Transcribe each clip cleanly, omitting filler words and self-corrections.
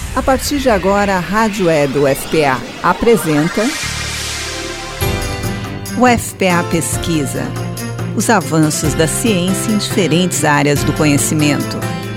A partir de agora, a Rádio Web UFPA apresenta UFPA Pesquisa. Os avanços da ciência em diferentes áreas do conhecimento.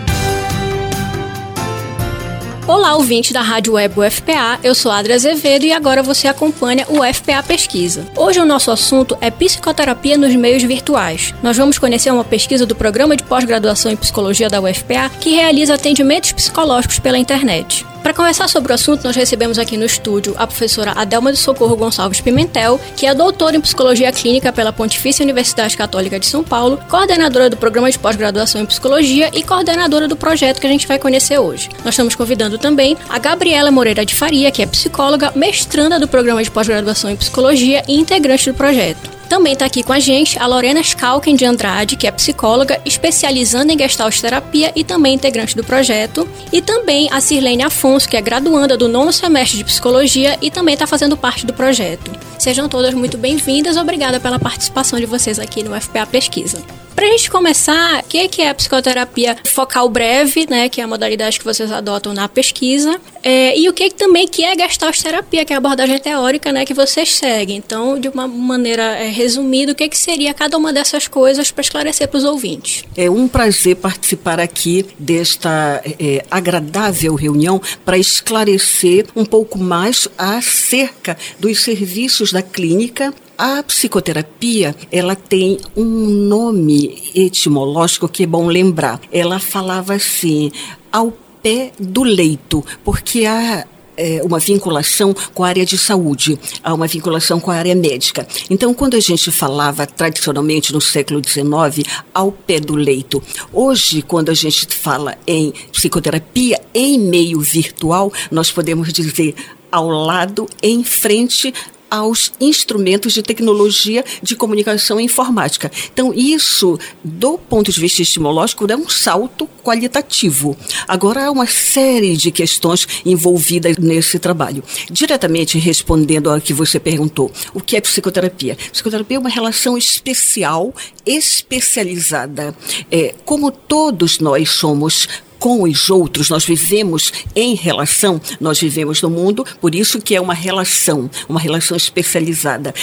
Olá, ouvinte da Rádio Web UFPA, eu sou Adria Azevedo e agora você acompanha o UFPA Pesquisa. Hoje o nosso assunto é psicoterapia nos meios virtuais. Nós vamos conhecer uma pesquisa do Programa de Pós-Graduação em Psicologia da UFPA que realiza atendimentos psicológicos pela internet. Para conversar sobre o assunto, nós recebemos aqui no estúdio a professora Adelma de Socorro Gonçalves Pimentel, que é doutora em Psicologia Clínica pela Pontifícia Universidade Católica de São Paulo, coordenadora do Programa de Pós-Graduação em Psicologia e coordenadora do projeto que a gente vai conhecer hoje. Nós estamos convidando também a Gabriela Moreira de Faria, que é psicóloga, mestranda do Programa de Pós-Graduação em Psicologia e integrante do projeto. Também está aqui com a gente a Lorena Schalken de Andrade, que é psicóloga, especializando em Gestalt terapia e também integrante do projeto. E também a Sirlene Afonso, que é graduanda do 9º semestre de Psicologia e também está fazendo parte do projeto. Sejam todas muito bem-vindas, obrigada pela participação de vocês aqui no UFPA Pesquisa. Para a gente começar, o que é a psicoterapia focal breve, né, que é a modalidade que vocês adotam na pesquisa, e o que também que é Gestalt terapia, que é a abordagem teórica, né, que vocês seguem. Então, de uma maneira resumida, o que seria cada uma dessas coisas para esclarecer para os ouvintes? É um prazer participar aqui desta agradável reunião para esclarecer um pouco mais acerca dos serviços da clínica. A psicoterapia, ela tem um nome etimológico que é bom lembrar. Ela falava assim, ao pé do leito, porque há uma vinculação com a área de saúde, há uma vinculação com a área médica. Então, quando a gente falava tradicionalmente no século XIX, ao pé do leito, hoje, quando a gente fala em psicoterapia em meio virtual, nós podemos dizer ao lado, em frente aos instrumentos de tecnologia de comunicação e informática. Então, isso, do ponto de vista etimológico, é um salto qualitativo. Agora, há uma série de questões envolvidas nesse trabalho. Diretamente respondendo ao que você perguntou, o que é psicoterapia? Psicoterapia é uma relação especial, especializada. Como todos nós somos com os outros, nós vivemos em relação, nós vivemos no mundo, por isso que é uma relação especializada,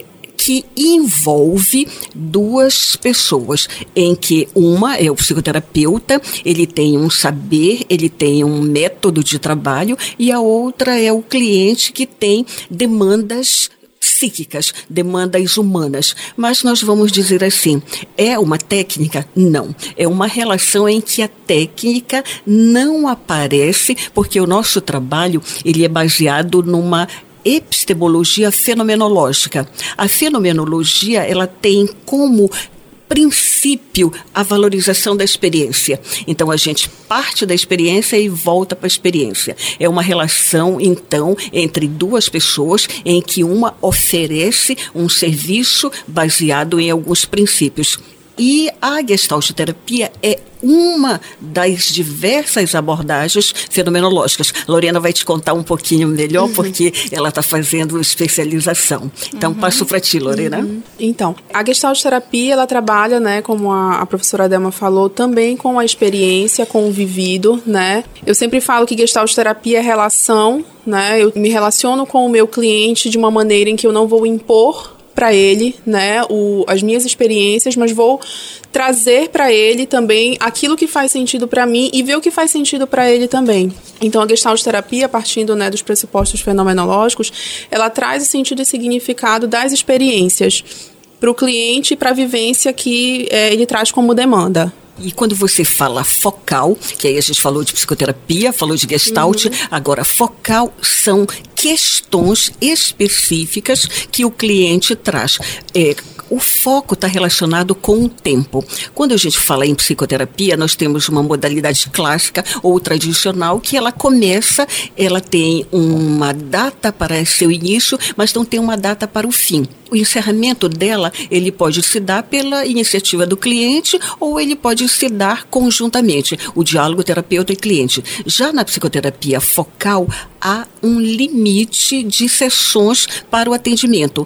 que envolve duas pessoas, em que uma é o psicoterapeuta, ele tem um saber, ele tem um método de trabalho, e a outra é o cliente que tem demandas psíquicas, demandas humanas. Mas nós vamos dizer assim, é uma técnica? Não. É uma relação em que a técnica não aparece, porque o nosso trabalho ele é baseado numa epistemologia fenomenológica. A fenomenologia, ela tem como princípio a valorização da experiência. Então, a gente parte da experiência e volta para a experiência. É uma relação, então, entre duas pessoas em que uma oferece um serviço baseado em alguns princípios. E a Gestalt terapia é uma das diversas abordagens fenomenológicas. Lorena vai te contar um pouquinho melhor, porque ela está fazendo especialização. Então, passo para ti, Lorena. Então, a Gestalt terapia, ela trabalha, né, como a professora Adelma falou, também com a experiência, com o vivido, né? Eu sempre falo que Gestalt terapia é relação, né? Eu me relaciono com o meu cliente de uma maneira em que eu não vou impor para ele, né, as minhas experiências, mas vou trazer para ele também aquilo que faz sentido para mim e ver o que faz sentido para ele também. Então, a Gestalt terapia, partindo, né, dos pressupostos fenomenológicos, ela traz o sentido e significado das experiências para o cliente e para a vivência que ele traz como demanda. E quando você fala focal, que aí a gente falou de psicoterapia, falou de Gestalt, agora focal são questões específicas que o cliente traz. O foco está relacionado com o tempo. Quando a gente fala em psicoterapia, nós temos uma modalidade clássica ou tradicional que ela tem uma data para seu início, mas não tem uma data para o fim. O encerramento dela, ele pode se dar pela iniciativa do cliente ou ele pode se dar conjuntamente, o diálogo terapeuta e cliente. Já na psicoterapia focal, há um limite de sessões para o atendimento,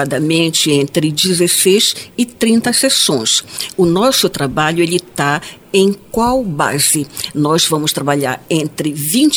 estimadamente entre 16 e 30 sessões. O nosso trabalho ele está Em qual base? Nós vamos trabalhar entre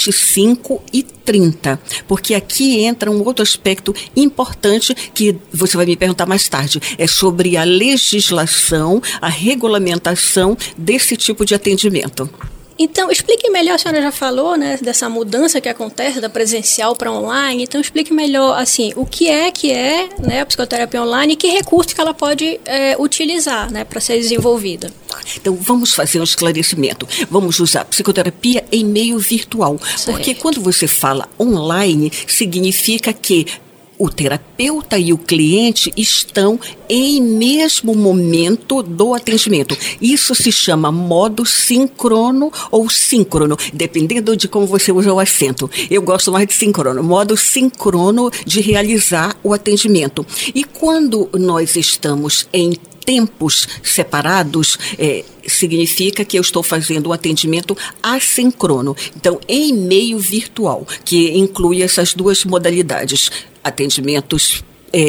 25 e 30, porque aqui entra um outro aspecto importante que você vai me perguntar mais tarde, é sobre a legislação, a regulamentação desse tipo de atendimento. Então, explique melhor, a senhora já falou, né, dessa mudança que acontece da presencial para online, então explique melhor, assim, o que é, né, a psicoterapia online e que recursos que ela pode utilizar, né, para ser desenvolvida. Então, vamos fazer um esclarecimento. Vamos usar psicoterapia em meio virtual, porque quando você fala online, significa que o terapeuta e o cliente estão em mesmo momento do atendimento. Isso se chama modo síncrono ou síncrono, dependendo de como você usa o acento. Eu gosto mais de síncrono, modo síncrono de realizar o atendimento. E quando nós estamos em tempos separados, significa que eu estou fazendo um atendimento assíncrono. Então, em meio virtual, que inclui essas duas modalidades, atendimentos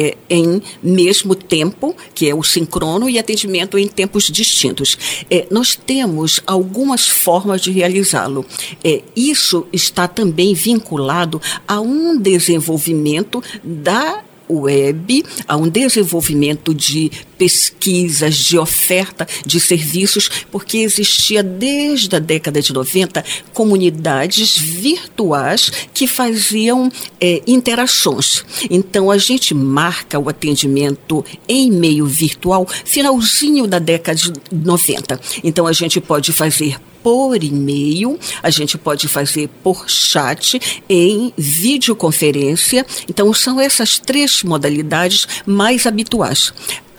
em mesmo tempo, que é o síncrono, e atendimento em tempos distintos. Nós temos algumas formas de realizá-lo. Isso está também vinculado a um desenvolvimento da web, a um desenvolvimento de pesquisas, de oferta de serviços, porque existia desde a década de 90 comunidades virtuais que faziam interações. Então, a gente marca o atendimento em meio virtual finalzinho da década de 90. Então, a gente pode fazer por e-mail, a gente pode fazer por chat, em videoconferência. Então, são essas três modalidades mais habituais.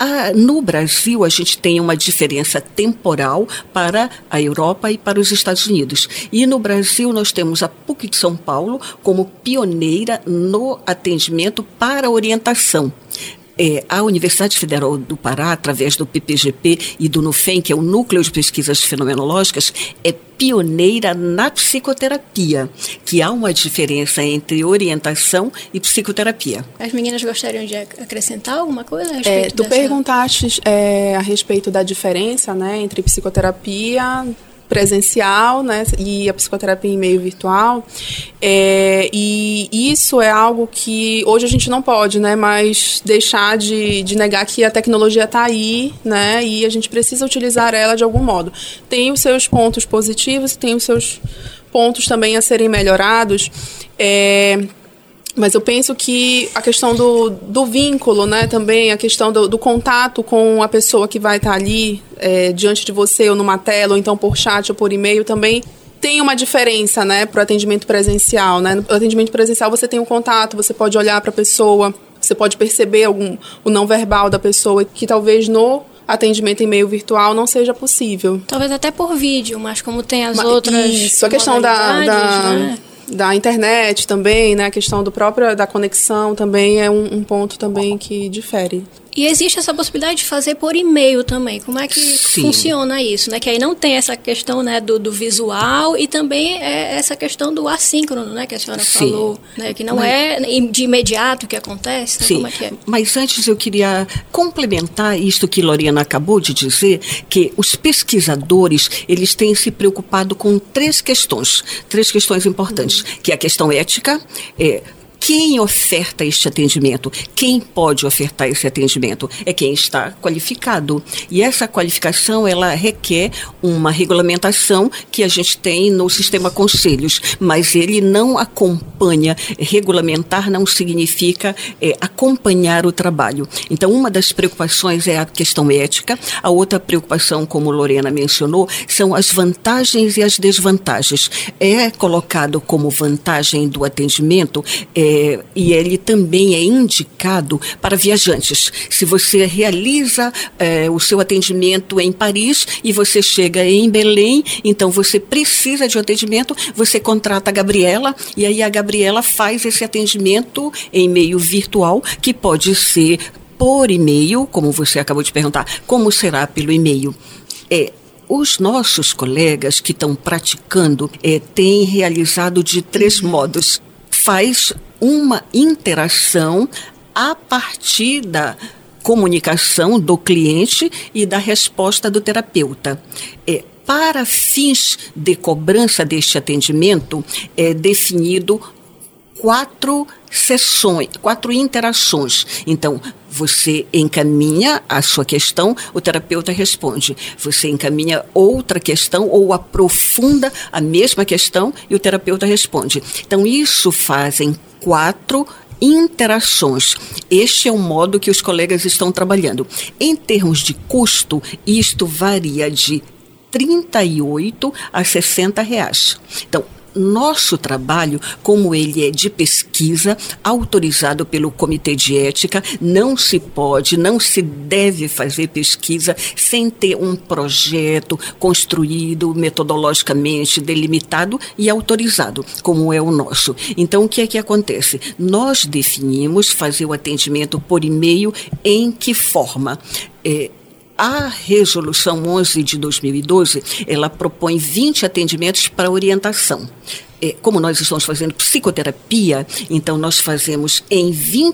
No Brasil, a gente tem uma diferença temporal para a Europa e para os Estados Unidos. E no Brasil, nós temos a PUC de São Paulo como pioneira no atendimento para orientação. A Universidade Federal do Pará, através do PPGP e do NUFEM, que é o Núcleo de Pesquisas Fenomenológicas, é pioneira na psicoterapia, que há uma diferença entre orientação e psicoterapia. As meninas gostariam de acrescentar alguma coisa a respeito Tu perguntaste a respeito da diferença, né, entre psicoterapia presencial, né, e a psicoterapia em meio virtual, e isso é algo que hoje a gente não pode, né, mas deixar de negar que a tecnologia está aí, né, e a gente precisa utilizar ela de algum modo. Tem os seus pontos positivos e tem os seus pontos também a serem melhorados, mas eu penso que a questão do vínculo, né, também, a questão do contato com a pessoa que vai estar ali diante de você, ou numa tela, ou então por chat ou por e-mail, também tem uma diferença, né, para o atendimento presencial, né? No atendimento presencial você tem um contato, você pode olhar para a pessoa, você pode perceber o não verbal da pessoa, que talvez no atendimento em meio virtual não seja possível. Talvez até por vídeo, mas como tem as outras... Isso, a questão da internet também, né? A questão da conexão também é um ponto também que difere. E existe essa possibilidade de fazer por e-mail também. Como é que funciona isso, né? Que aí não tem essa questão, né, do visual e também essa questão do assíncrono, né, que a senhora falou, né, que não é de imediato que acontece, né? Sim. Como é que é? Mas antes eu queria complementar isto que Lorena acabou de dizer, que os pesquisadores, eles têm se preocupado com três questões importantes, que é a questão ética, quem oferta este atendimento? Quem pode ofertar esse atendimento? É quem está qualificado. E essa qualificação, ela requer uma regulamentação que a gente tem no sistema conselhos, mas ele não acompanha. Regulamentar não significa acompanhar o trabalho. Então, uma das preocupações é a questão ética. A outra preocupação, como Lorena mencionou, são as vantagens e as desvantagens. É colocado como vantagem do atendimento e ele também é indicado para viajantes. Se você realiza o seu atendimento em Paris e você chega em Belém, então você precisa de um atendimento, você contrata a Gabriela e aí a Gabriela faz esse atendimento em meio virtual, que pode ser por e-mail, como você acabou de perguntar, como será pelo e-mail? Os nossos colegas que estão praticando têm realizado de três modos. Faz uma interação a partir da comunicação do cliente e da resposta do terapeuta. para fins de cobrança deste atendimento, é definido 4 sessões, 4 interações. Então, você encaminha a sua questão, o terapeuta responde. Você encaminha outra questão ou aprofunda a mesma questão e o terapeuta responde. Então, isso fazem 4 interações. Este é o modo que os colegas estão trabalhando. Em termos de custo, isto varia de R$38 a R$60. Então, nosso trabalho, como ele é de pesquisa, autorizado pelo Comitê de Ética, não se deve fazer pesquisa sem ter um projeto construído metodologicamente, delimitado e autorizado, como é o nosso. Então, o que é que acontece? Nós definimos fazer o atendimento por e-mail em que forma? A Resolução 11 de 2012, ela propõe 20 atendimentos para orientação. Como nós estamos fazendo psicoterapia, então nós fazemos em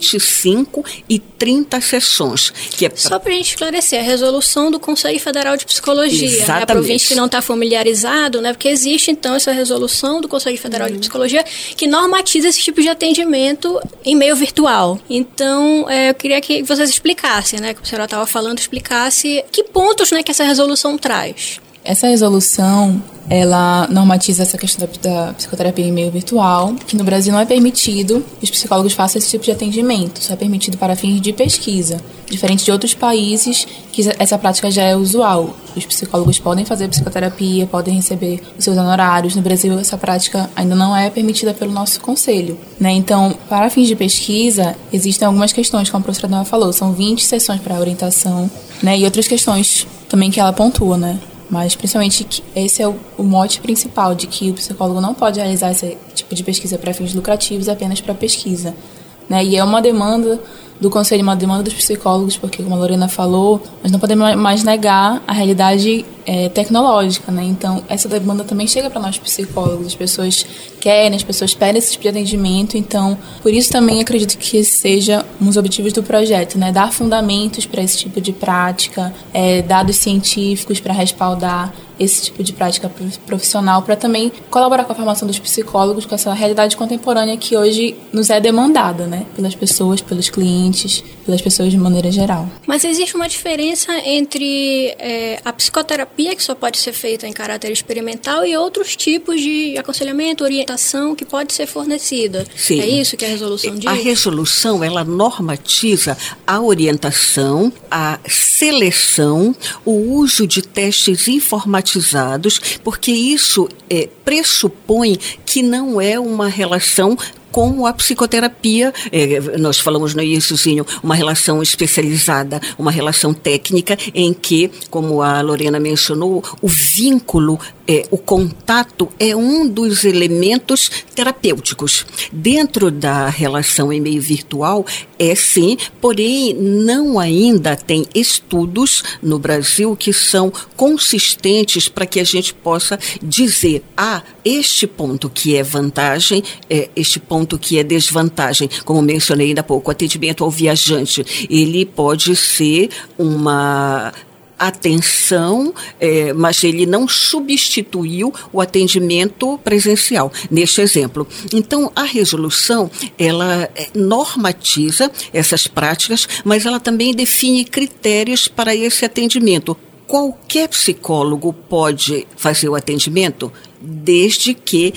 25 e 30 sessões. Só para a gente esclarecer, a resolução do Conselho Federal de Psicologia, exatamente, né, para o ouvinte que não está familiarizado, né, porque existe então essa resolução do Conselho Federal de Psicologia que normatiza esse tipo de atendimento em meio virtual. Então, eu queria que vocês explicassem, né, que a senhora estava falando, explicasse que pontos, né, que essa resolução traz. Essa resolução, ela normatiza essa questão da psicoterapia em meio virtual, que no Brasil não é permitido que os psicólogos façam esse tipo de atendimento, só é permitido para fins de pesquisa, diferente de outros países que essa prática já é usual. Os psicólogos podem fazer psicoterapia, podem receber os seus honorários. No Brasil, essa prática ainda não é permitida pelo nosso conselho, né? Então, para fins de pesquisa, existem algumas questões, como a professora Dama falou, são 20 sessões para orientação, né? E outras questões também que ela pontua, né? Mas, principalmente, esse é o mote principal, de que o psicólogo não pode realizar esse tipo de pesquisa para fins lucrativos apenas para pesquisa, né? E é uma demanda do Conselho, uma demanda dos psicólogos, porque, como a Lorena falou, nós não podemos mais negar a realidade tecnológica, né? Então, essa demanda também chega para nós psicólogos. As pessoas querem, as pessoas pedem esse tipo de atendimento. Então, por isso também acredito que esse seja um dos objetivos do projeto, né? Dar fundamentos para esse tipo de prática, dados científicos para respaldar esse tipo de prática profissional, para também colaborar com a formação dos psicólogos, com essa realidade contemporânea que hoje nos é demandada, né? Pelas pessoas, pelos clientes, pelas pessoas de maneira geral. Mas existe uma diferença entre a psicoterapia, que só pode ser feita em caráter experimental, e outros tipos de aconselhamento, orientação que pode ser fornecida. Sim. É isso que a resolução diz? A resolução, ela normatiza a orientação, a seleção, o uso de testes informatizados, porque isso pressupõe que não é uma relação como a psicoterapia, nós falamos no iníciozinho, uma relação especializada, uma relação técnica em que, como a Lorena mencionou, o vínculo, o contato é um dos elementos terapêuticos. Dentro da relação em meio virtual, sim, porém não ainda tem estudos no Brasil que são consistentes para que a gente possa dizer, este ponto que é vantagem, este ponto que é desvantagem. Como mencionei ainda há pouco, o atendimento ao viajante, ele pode ser uma atenção, mas ele não substituiu o atendimento presencial, neste exemplo. Então, a resolução, ela normatiza essas práticas, mas ela também define critérios para esse atendimento. Qualquer psicólogo pode fazer o atendimento, desde que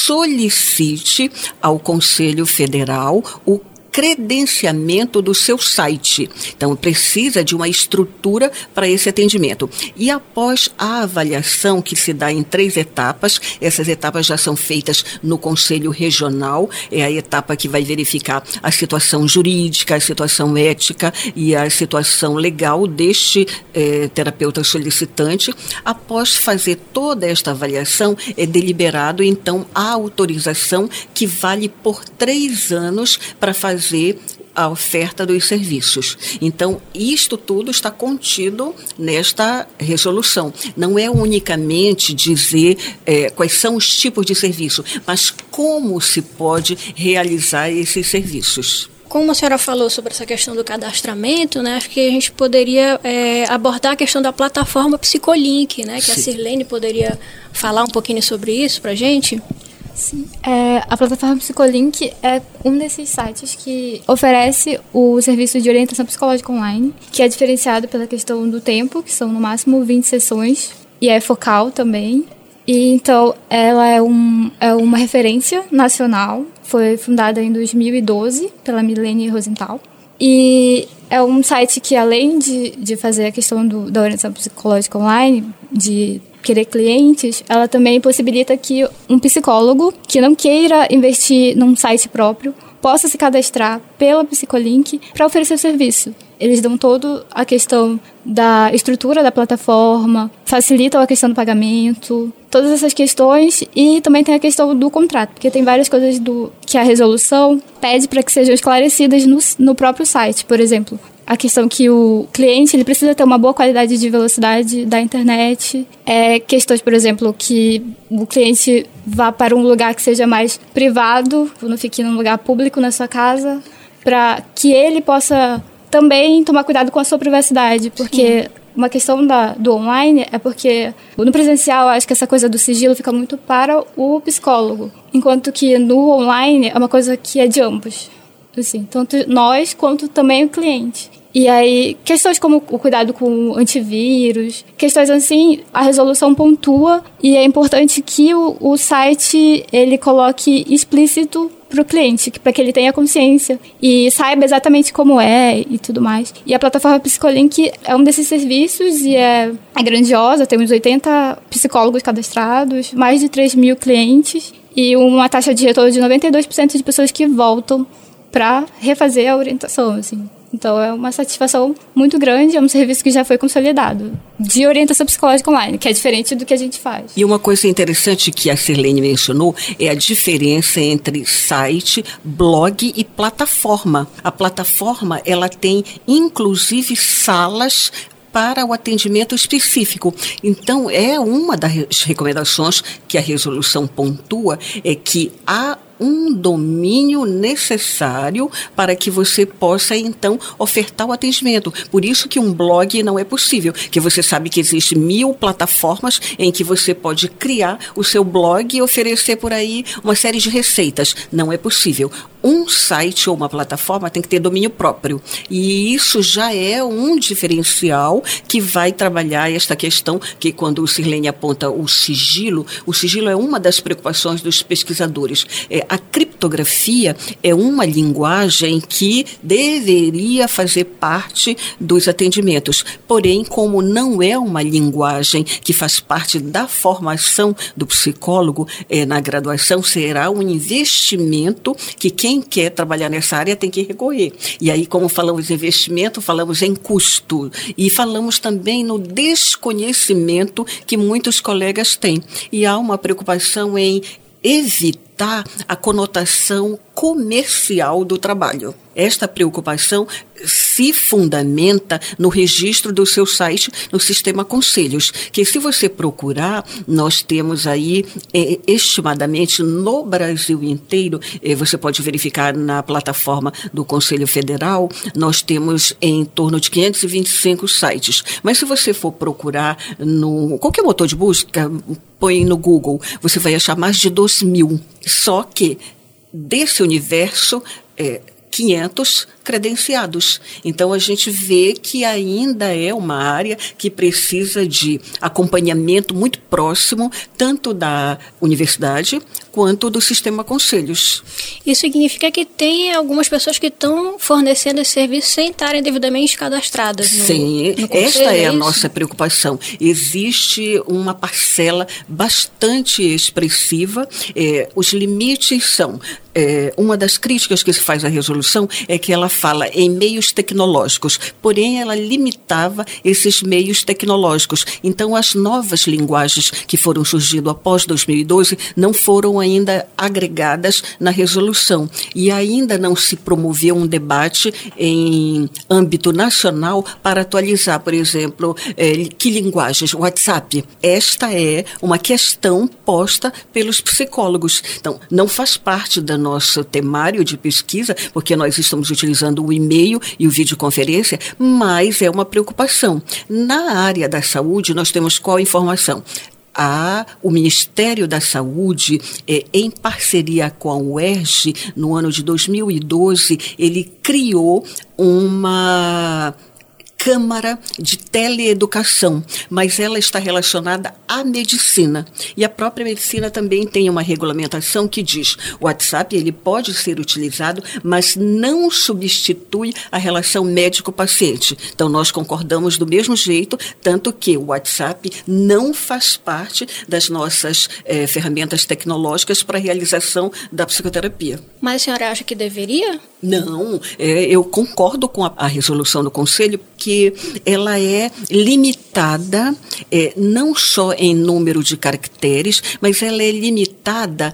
solicite ao Conselho Federal o credenciamento do seu site. Então, precisa de uma estrutura para esse atendimento. E após a avaliação, que se dá em 3 etapas, essas etapas já são feitas no Conselho Regional, é a etapa que vai verificar a situação jurídica, a situação ética e a situação legal deste terapeuta solicitante. Após fazer toda esta avaliação, é deliberado, então, a autorização que vale por 3 anos para fazer a oferta dos serviços. Então, isto tudo está contido nesta resolução. Não é unicamente dizer quais são os tipos de serviço, mas como se pode realizar esses serviços. Como a senhora falou sobre essa questão do cadastramento, né, acho que a gente poderia abordar a questão da plataforma Psicolink, né, que a Sirlene poderia falar um pouquinho sobre isso para a gente. Sim. A plataforma Psicolink é um desses sites que oferece o serviço de orientação psicológica online, que é diferenciado pela questão do tempo, que são no máximo 20 sessões, e é focal também. E então ela é uma referência nacional, foi fundada em 2012 pela Milene Rosenthal. E é um site que, além de fazer a questão da orientação psicológica online, de querer clientes, ela também possibilita que um psicólogo que não queira investir num site próprio possa se cadastrar pela Psicolink para oferecer o serviço. Eles dão toda a questão da estrutura da plataforma, facilitam a questão do pagamento, todas essas questões, e também tem a questão do contrato, porque tem várias coisas que a resolução pede para que sejam esclarecidas no próprio site. Por exemplo, a questão que o cliente ele precisa ter uma boa qualidade de velocidade da internet. Questões, por exemplo, que o cliente vá para um lugar que seja mais privado, não fique num lugar público na sua casa, para que ele possa também tomar cuidado com a sua privacidade, porque uma questão do online é porque no presencial acho que essa coisa do sigilo fica muito para o psicólogo, enquanto que no online é uma coisa que é de ambos, assim, tanto nós quanto também o cliente. E aí, questões como o cuidado com o antivírus, questões assim, a resolução pontua, e é importante que o site ele coloque explícito para o cliente, para que ele tenha consciência e saiba exatamente como é e tudo mais. E a plataforma Psicolink é um desses serviços e é grandiosa, temos 80 psicólogos cadastrados, mais de 3 mil clientes e uma taxa de retorno de 92% de pessoas que voltam para refazer a orientação, assim. Então, é uma satisfação muito grande, é um serviço que já foi consolidado, de orientação psicológica online, que é diferente do que a gente faz. E uma coisa interessante que a Sirlene mencionou é a diferença entre site, blog e plataforma. A plataforma, ela tem, inclusive, salas para o atendimento específico. Então, é uma das recomendações que a resolução pontua, é que há um domínio necessário para que você possa, então, ofertar o atendimento. Por isso que um blog não é possível, que você sabe que existem 1000 plataformas em que você pode criar o seu blog e oferecer por aí uma série de receitas. Não é possível. Um site ou uma plataforma tem que ter domínio próprio. E isso já é um diferencial que vai trabalhar esta questão que, quando o Sirlene aponta o sigilo é uma das preocupações dos pesquisadores. A criptografia é uma linguagem que deveria fazer parte dos atendimentos. Porém, como não é uma linguagem que faz parte da formação do psicólogo na graduação, será um investimento que quem quer trabalhar nessa área tem que recorrer. E aí, como falamos em investimento, falamos em custo. E falamos também no desconhecimento que muitos colegas têm. E há uma preocupação em evitar a conotação comercial do trabalho. Esta preocupação se fundamenta no registro do seu site no sistema Conselhos, que se você procurar, nós temos aí estimadamente no Brasil inteiro, você pode verificar na plataforma do Conselho Federal, nós temos em torno de 525 sites. Mas se você for procurar no qualquer motor de busca, põe no Google, você vai achar mais de 2.000. Só que desse universo, 500 credenciados. Então, a gente vê que ainda é uma área que precisa de acompanhamento muito próximo, tanto da universidade quanto do sistema Conselhos. Isso significa que tem algumas pessoas que estão fornecendo esse serviço sem estarem devidamente cadastradas no Sim, no Conselho, esta é a isso? nossa preocupação. Existe uma parcela bastante expressiva. Os limites são... uma das críticas que se faz à resolução é que ela fala em meios tecnológicos, porém ela limitava esses meios tecnológicos. Então, as novas linguagens que foram surgindo após 2012 não foram ainda agregadas na resolução. E ainda não se promoveu um debate em âmbito nacional para atualizar, por exemplo, que linguagens? WhatsApp. Esta é uma questão posta pelos psicólogos. Então, não faz parte do nosso temário de pesquisa, porque nós estamos utilizando o e-mail e o videoconferência, mas é uma preocupação. Na área da saúde, nós temos qual informação? O Ministério da Saúde, em parceria com a UERJ, no ano de 2012, ele criou uma Câmara de Teleeducação, mas ela está relacionada à medicina. E a própria medicina também tem uma regulamentação que diz: o WhatsApp ele pode ser utilizado, mas não substitui a relação médico-paciente. Então, nós concordamos do mesmo jeito, tanto que o WhatsApp não faz parte das nossas ferramentas tecnológicas para a realização da psicoterapia. Mas a senhora acha que deveria? Não, eu concordo com a resolução do Conselho, que ela é limitada não só em número de caracteres, mas ela é limitada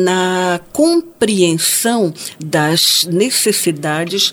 na compreensão das necessidades.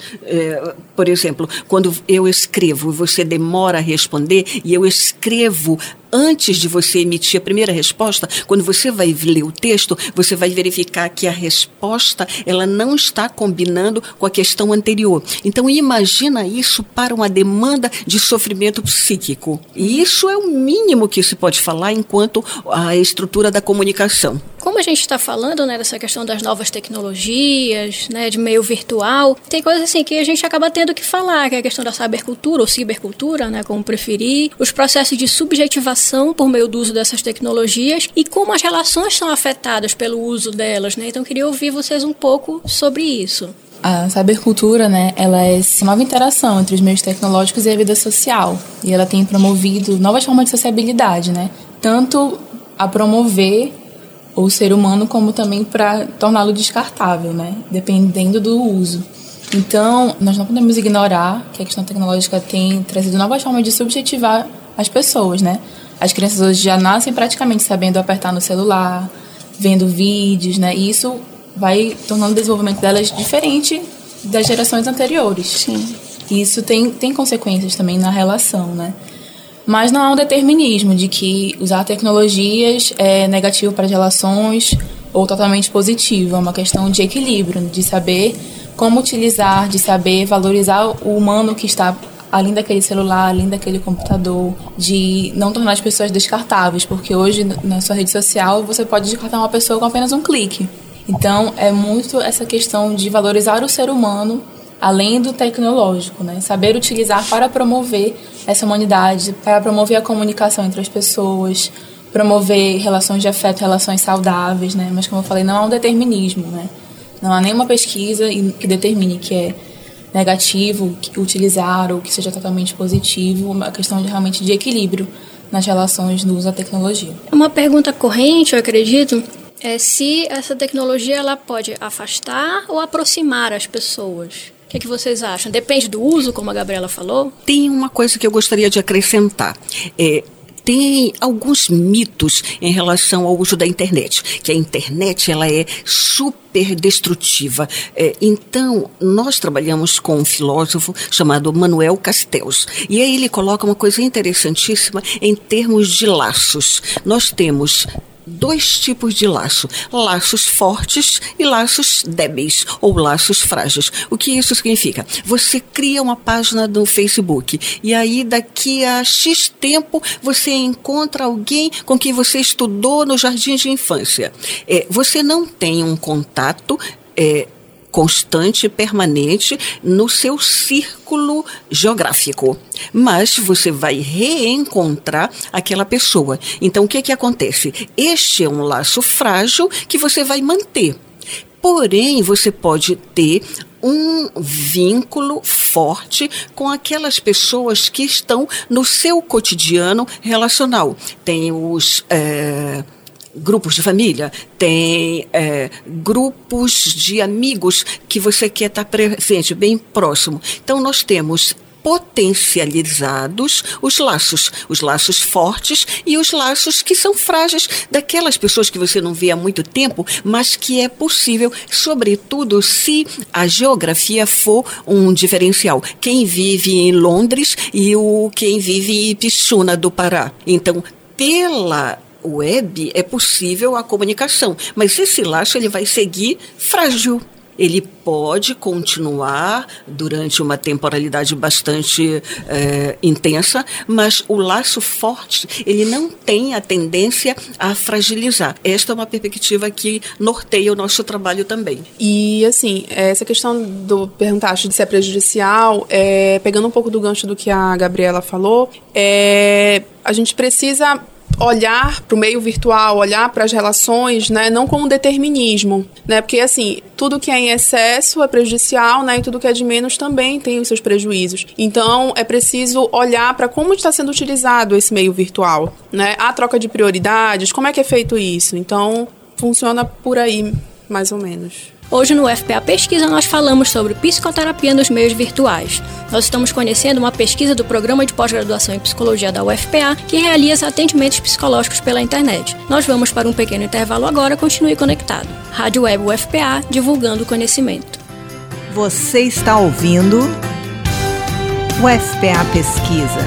Por exemplo, quando eu escrevo, você demora a responder e eu escrevo antes de você emitir a primeira resposta, quando você vai ler o texto, você vai verificar que a resposta ela não está combinando com a questão anterior. Então, imagina isso para uma demanda de sofrimento psíquico. E isso é o mínimo que se pode falar enquanto a estrutura da comunicação. Como a gente está falando, né, dessa questão das novas tecnologias, né, de meio virtual, tem coisas assim que a gente acaba tendo que falar, que é a questão da cybercultura ou cibercultura, né, como preferir, os processos de subjetivação por meio do uso dessas tecnologias e como as relações são afetadas pelo uso delas, né? Então, eu queria ouvir vocês um pouco sobre isso. A cybercultura, né, ela é essa nova interação entre os meios tecnológicos e a vida social. E ela tem promovido novas formas de sociabilidade, né? Tanto a promover o ser humano, como também para torná-lo descartável, né? Dependendo do uso. Então, nós não podemos ignorar que a questão tecnológica tem trazido novas formas de subjetivar as pessoas, né? As crianças hoje já nascem praticamente sabendo apertar no celular, vendo vídeos, né? E isso vai tornando o desenvolvimento delas diferente das gerações anteriores. Sim. E isso tem consequências também na relação, né? Mas não há um determinismo de que usar tecnologias é negativo para as relações ou totalmente positivo. É uma questão de equilíbrio, de saber como utilizar, de saber valorizar o humano que está além daquele celular, além daquele computador, de não tornar as pessoas descartáveis, porque hoje na sua rede social você pode descartar uma pessoa com apenas um clique. Então, é muito essa questão de valorizar o ser humano além do tecnológico, né? Saber utilizar para promover essa humanidade, para promover a comunicação entre as pessoas, promover relações de afeto, relações saudáveis, né? Mas, como eu falei, não há um determinismo, né? Não há nenhuma pesquisa que determine que é negativo que utilizar ou que seja totalmente positivo. Uma questão realmente de equilíbrio nas relações no uso da tecnologia. Uma pergunta corrente, eu acredito, é se essa tecnologia ela pode afastar ou aproximar as pessoas. O que vocês acham? Depende do uso, como a Gabriela falou? Tem uma coisa que eu gostaria de acrescentar. Tem alguns mitos em relação ao uso da internet, que a internet ela é super destrutiva. Então, nós trabalhamos com um filósofo chamado Manuel Castells, e aí ele coloca uma coisa interessantíssima em termos de laços. Nós temos dois tipos de laço: laços fortes e laços débeis ou laços frágeis. O que isso significa? Você cria uma página no Facebook e aí daqui a X tempo você encontra alguém com quem você estudou no jardim de infância. Você não tem um contato constante, permanente no seu círculo geográfico, mas você vai reencontrar aquela pessoa. Então, o que acontece? Este é um laço frágil que você vai manter. Porém, você pode ter um vínculo forte com aquelas pessoas que estão no seu cotidiano relacional. Tem os grupos de família, tem grupos de amigos que você quer estar presente, bem próximo. Então, nós temos potencializados os laços fortes e os laços que são frágeis, daquelas pessoas que você não vê há muito tempo, mas que é possível, sobretudo se a geografia for um diferencial. Quem vive em Londres e quem vive em Ipixuna do Pará. Então, pela web é possível a comunicação, mas esse laço ele vai seguir frágil. Ele pode continuar durante uma temporalidade bastante intensa, mas o laço forte, ele não tem a tendência a fragilizar. Esta é uma perspectiva que norteia o nosso trabalho também. E, assim, essa questão do perguntaste de se é prejudicial, pegando um pouco do gancho do que a Gabriela falou, a gente precisa olhar para o meio virtual, olhar para as relações, né, não como um determinismo, né, porque assim, tudo que é em excesso é prejudicial, né, e tudo que é de menos também tem os seus prejuízos. Então, é preciso olhar para como está sendo utilizado esse meio virtual, né, a troca de prioridades, como é que é feito isso. Então, funciona por aí, mais ou menos. Hoje no FPA Pesquisa nós falamos sobre psicoterapia nos meios virtuais. Nós estamos conhecendo uma pesquisa do Programa de Pós-Graduação em Psicologia da UFPA que realiza atendimentos psicológicos pela internet. Nós vamos para um pequeno intervalo agora, continue conectado. Rádio Web UFPA, divulgando o conhecimento. Você está ouvindo o FPA Pesquisa.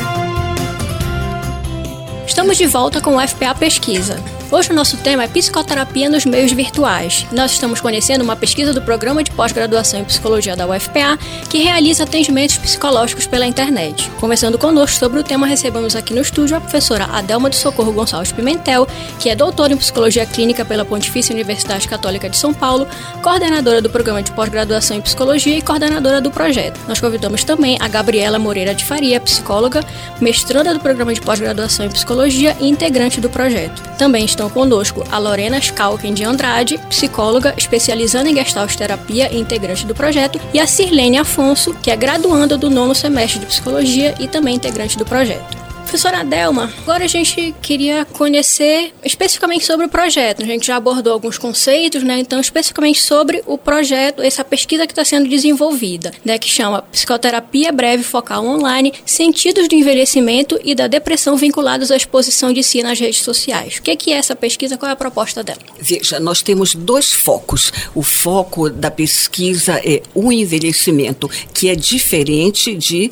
Estamos de volta com o FPA Pesquisa. Hoje o nosso tema é psicoterapia nos meios virtuais. Nós estamos conhecendo uma pesquisa do Programa de Pós-Graduação em Psicologia da UFPA que realiza atendimentos psicológicos pela internet. Conversando conosco sobre o tema, recebemos aqui no estúdio a professora Adelma de Socorro Gonçalves Pimentel, que é doutora em Psicologia Clínica pela Pontifícia Universidade Católica de São Paulo, coordenadora do Programa de Pós-Graduação em Psicologia e coordenadora do projeto. Nós convidamos também a Gabriela Moreira de Faria, psicóloga, mestranda do Programa de Pós-Graduação em Psicologia e integrante do projeto. Também estão conosco a Lorena Schalken de Andrade, psicóloga especializando em Gestalt terapia e integrante do projeto, e a Sirlene Afonso, que é graduanda do 9º semestre de Psicologia e também integrante do projeto. Professora Adelma, agora a gente queria conhecer especificamente sobre o projeto. A gente já abordou alguns conceitos, né? Então, especificamente sobre o projeto, essa pesquisa que está sendo desenvolvida, né? Que chama Psicoterapia Breve Focal Online, Sentidos do Envelhecimento e da Depressão vinculados à exposição de si nas redes sociais. O que é essa pesquisa? Qual é a proposta dela? Veja, nós temos 2 focos. O foco da pesquisa é o envelhecimento, que é diferente de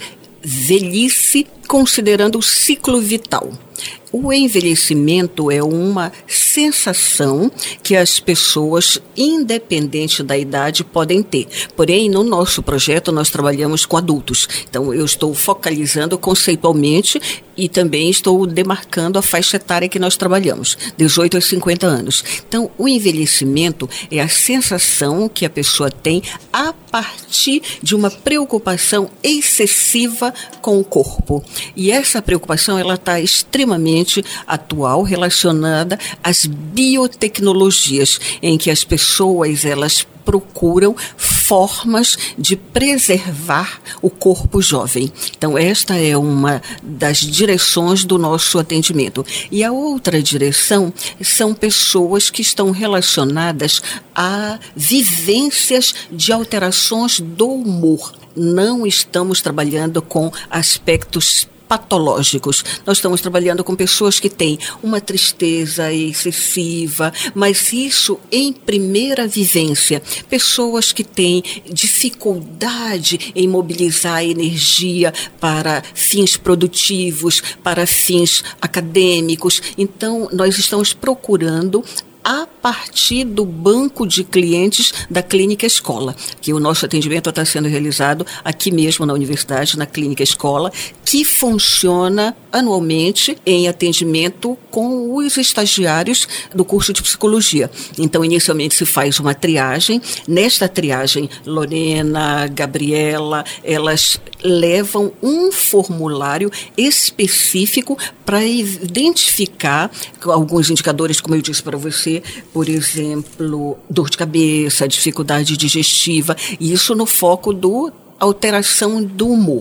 velhice, considerando o ciclo vital. O envelhecimento é uma sensação que as pessoas, independente da idade, podem ter. Porém, no nosso projeto, nós trabalhamos com adultos. Então, eu estou focalizando conceitualmente e também estou demarcando a faixa etária que nós trabalhamos, 18 a 50 anos. Então, o envelhecimento é a sensação que a pessoa tem a partir de uma preocupação excessiva com o corpo. E essa preocupação, ela está extremamente atual, relacionada às biotecnologias, em que as pessoas, elas procuram formas de preservar o corpo jovem. Então, esta é uma das direções do nosso atendimento. E a outra direção são pessoas que estão relacionadas a vivências de alterações do humor. Não estamos trabalhando com aspectos patológicos. Nós estamos trabalhando com pessoas que têm uma tristeza excessiva, mas isso em primeira vivência. Pessoas que têm dificuldade em mobilizar energia para fins produtivos, para fins acadêmicos. Então, nós estamos procurando a partir do banco de clientes da Clínica Escola, que o nosso atendimento está sendo realizado aqui mesmo na universidade, na Clínica Escola, que funciona anualmente em atendimento com os estagiários do curso de Psicologia. Então, inicialmente se faz uma triagem. Nesta triagem, Lorena, Gabriela, elas levam um formulário específico para identificar alguns indicadores, como eu disse para você, por exemplo, dor de cabeça, dificuldade digestiva, e isso no foco da alteração do humor.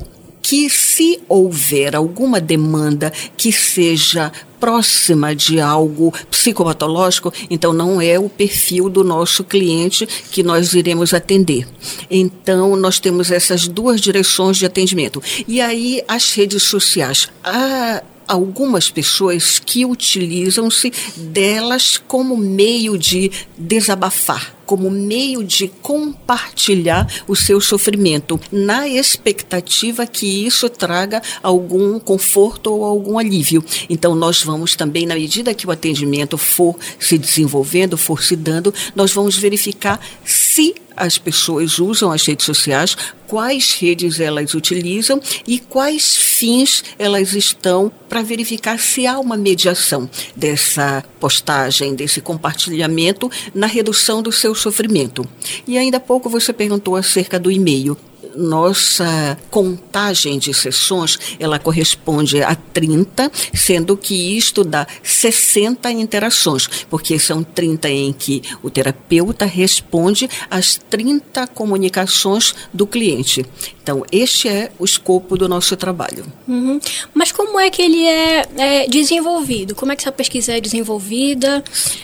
que se houver alguma demanda que seja próxima de algo psicopatológico, então não é o perfil do nosso cliente que nós iremos atender. Então, nós temos essas duas direções de atendimento. E aí, as redes sociais. Há algumas pessoas que utilizam-se delas como meio de desabafar, como meio de compartilhar o seu sofrimento, na expectativa que isso traga algum conforto ou algum alívio. Então, nós vamos também, na medida que o atendimento for se desenvolvendo, for se dando, nós vamos verificar se as pessoas usam as redes sociais, quais redes elas utilizam e quais fins elas estão, para verificar se há uma mediação dessa postagem, desse compartilhamento na redução do seu sofrimento. E ainda há pouco você perguntou acerca do e-mail. Nossa contagem de sessões, ela corresponde a 30, sendo que isto dá 60 interações, porque são 30 em que o terapeuta responde às 30 comunicações do cliente. Então, este é o escopo do nosso trabalho. Uhum. Mas como é que ele é desenvolvido? Como é que essa pesquisa é desenvolvida?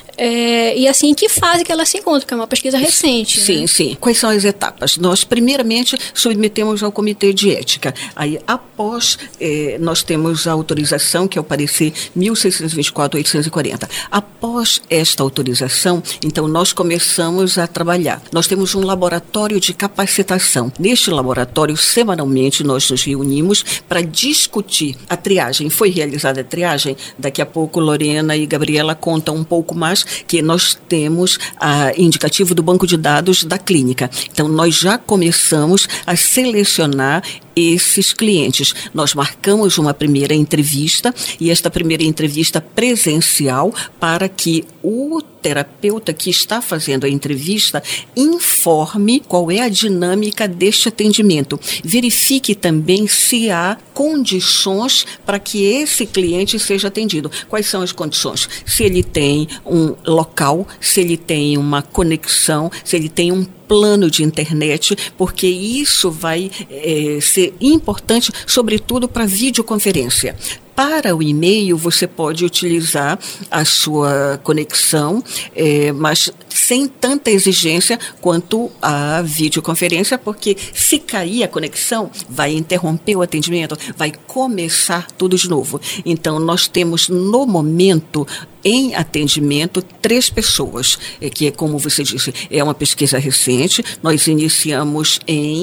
E assim, em que fase que ela se encontra? Que é uma pesquisa recente. Sim, né? Sim. Quais são as etapas? Nós, primeiramente, submetemos ao Comitê de Ética. Aí, após, nós temos a autorização, que é o parecer 1624-840. Após esta autorização, então, nós começamos a trabalhar. Nós temos um laboratório de capacitação. Neste laboratório, semanalmente, nós nos reunimos para discutir a triagem. Foi realizada a triagem? Daqui a pouco, Lorena e Gabriela contam um pouco mais, que nós temos indicativo do banco de dados da clínica. Então, nós já começamos a selecionar esses clientes. Nós marcamos uma primeira entrevista, e esta primeira entrevista presencial, para que o terapeuta que está fazendo a entrevista informe qual é a dinâmica deste atendimento. Verifique também se há condições para que esse cliente seja atendido. Quais são as condições? Se ele tem um local, se ele tem uma conexão, se ele tem um plano de internet, porque isso vai ser importante, sobretudo para videoconferência. Para o e-mail, você pode utilizar a sua conexão, mas sem tanta exigência quanto a videoconferência, porque se cair a conexão, vai interromper o atendimento, vai começar tudo de novo. Então, nós temos, no momento, em atendimento, 3 pessoas, que é, como você disse, é uma pesquisa recente. Nós iniciamos